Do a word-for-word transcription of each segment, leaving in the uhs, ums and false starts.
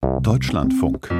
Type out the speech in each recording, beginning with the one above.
Deutschlandfunk.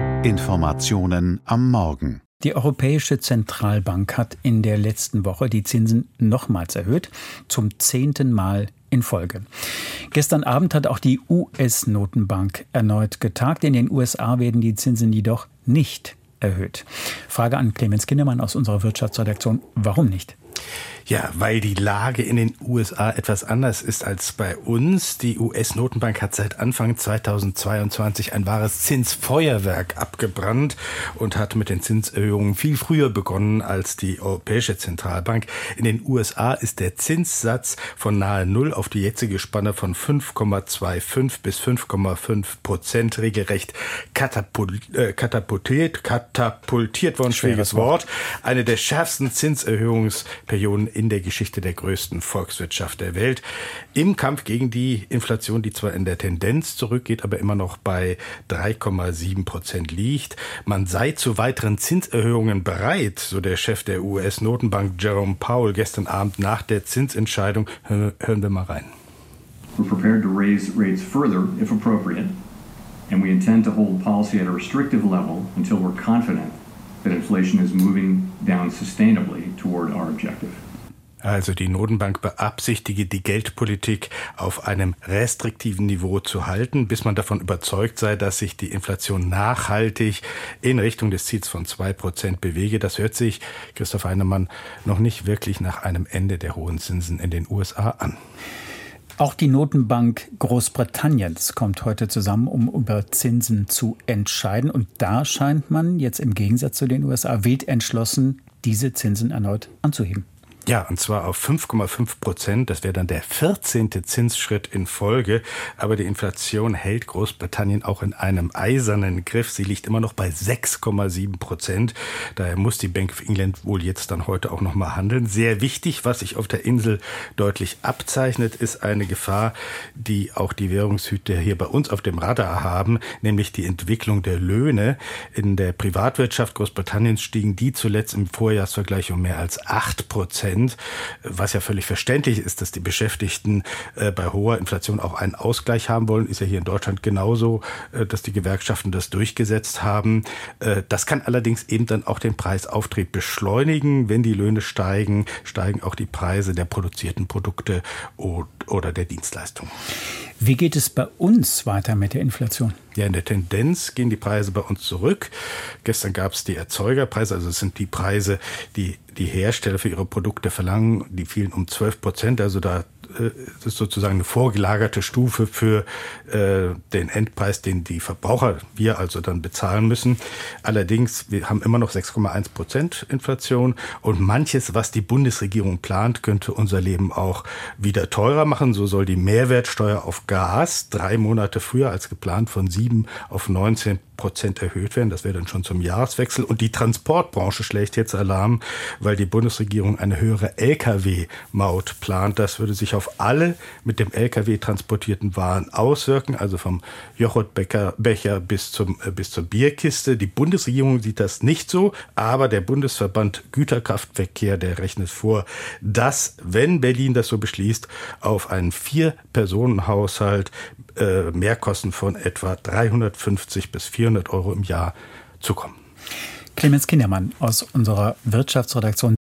Informationen am Morgen. Die Europäische Zentralbank hat in der letzten Woche die Zinsen nochmals erhöht, zum zehnten Mal in Folge. Gestern Abend hat auch die U S-Notenbank erneut getagt. In den U S A werden die Zinsen jedoch nicht erhöht. Frage an Clemens Kindermann aus unserer Wirtschaftsredaktion. Warum nicht? Ja, weil die Lage in den U S A etwas anders ist als bei uns. Die U S-Notenbank hat seit Anfang zweitausendzweiundzwanzig ein wahres Zinsfeuerwerk abgebrannt und hat mit den Zinserhöhungen viel früher begonnen als die Europäische Zentralbank. In den U S A ist der Zinssatz von nahe Null auf die jetzige Spanne von fünf Komma fünfundzwanzig bis fünf Komma fünf Prozent regelrecht katapult, äh, katapultiert, katapultiert worden, schwieriges Wort. Eine der schärfsten Zinserhöhungsperioden in der Geschichte der größten Volkswirtschaft der Welt. Im Kampf gegen die Inflation, die zwar in der Tendenz zurückgeht, aber immer noch bei drei Komma sieben Prozent liegt. Man sei zu weiteren Zinserhöhungen bereit, so der Chef der U S-Notenbank Jerome Powell gestern Abend nach der Zinsentscheidung. Hören wir mal rein. We're prepared to raise rates further if appropriate, and we intend to hold policy at a restrictive level until we're confident that inflation is moving down sustainably toward our objective. Also die Notenbank beabsichtige, die Geldpolitik auf einem restriktiven Niveau zu halten, bis man davon überzeugt sei, dass sich die Inflation nachhaltig in Richtung des Ziels von zwei Prozent bewege. Das hört sich, Christoph Heinemann, noch nicht wirklich nach einem Ende der hohen Zinsen in den U S A an. Auch die Notenbank Großbritanniens kommt heute zusammen, um über Zinsen zu entscheiden. Und da scheint man jetzt im Gegensatz zu den U S A wild entschlossen, diese Zinsen erneut anzuheben. Ja, und zwar auf fünf Komma fünf Prozent. Das wäre dann der vierzehnte Zinsschritt in Folge. Aber die Inflation hält Großbritannien auch in einem eisernen Griff. Sie liegt immer noch bei sechs Komma sieben Prozent. Daher muss die Bank of England wohl jetzt dann heute auch noch mal handeln. Sehr wichtig, was sich auf der Insel deutlich abzeichnet, ist eine Gefahr, die auch die Währungshüter hier bei uns auf dem Radar haben, nämlich die Entwicklung der Löhne. In der Privatwirtschaft Großbritanniens stiegen die zuletzt im Vorjahresvergleich um mehr als acht Prozent. Was ja völlig verständlich ist, dass die Beschäftigten äh, bei hoher Inflation auch einen Ausgleich haben wollen. Ist ja hier in Deutschland genauso, äh, dass die Gewerkschaften das durchgesetzt haben. Äh, das kann allerdings eben dann auch den Preisauftrieb beschleunigen. Wenn die Löhne steigen, steigen auch die Preise der produzierten Produkte oder der Dienstleistungen. Wie geht es bei uns weiter mit der Inflation? Ja, in der Tendenz gehen die Preise bei uns zurück. Gestern gab es die Erzeugerpreise, also es sind die Preise, die die Hersteller für ihre Produkte verlangen, die fielen um zwölf Prozent, also da das ist sozusagen eine vorgelagerte Stufe für äh, den Endpreis, den die Verbraucher, wir also dann bezahlen müssen. Allerdings, wir haben immer noch sechs Komma eins Prozent Inflation und manches, was die Bundesregierung plant, könnte unser Leben auch wieder teurer machen. So soll die Mehrwertsteuer auf Gas drei Monate früher als geplant von sieben auf neunzehn Prozent erhöht werden. Das wäre dann schon zum Jahreswechsel. Und die Transportbranche schlägt jetzt Alarm, weil die Bundesregierung eine höhere L K W-Maut plant. Das würde sich auf alle mit dem L K W transportierten Waren auswirken, also vom Joghurtbecher bis zum äh, bis zur Bierkiste. Die Bundesregierung sieht das nicht so, aber der Bundesverband Güterkraftverkehr, der rechnet vor, dass, wenn Berlin das so beschließt, auf einen Vier-Personen-Haushalt äh, Mehrkosten von etwa dreihundertfünfzig bis vierhundert Euro im Jahr zukommen. Clemens Kindermann aus unserer Wirtschaftsredaktion.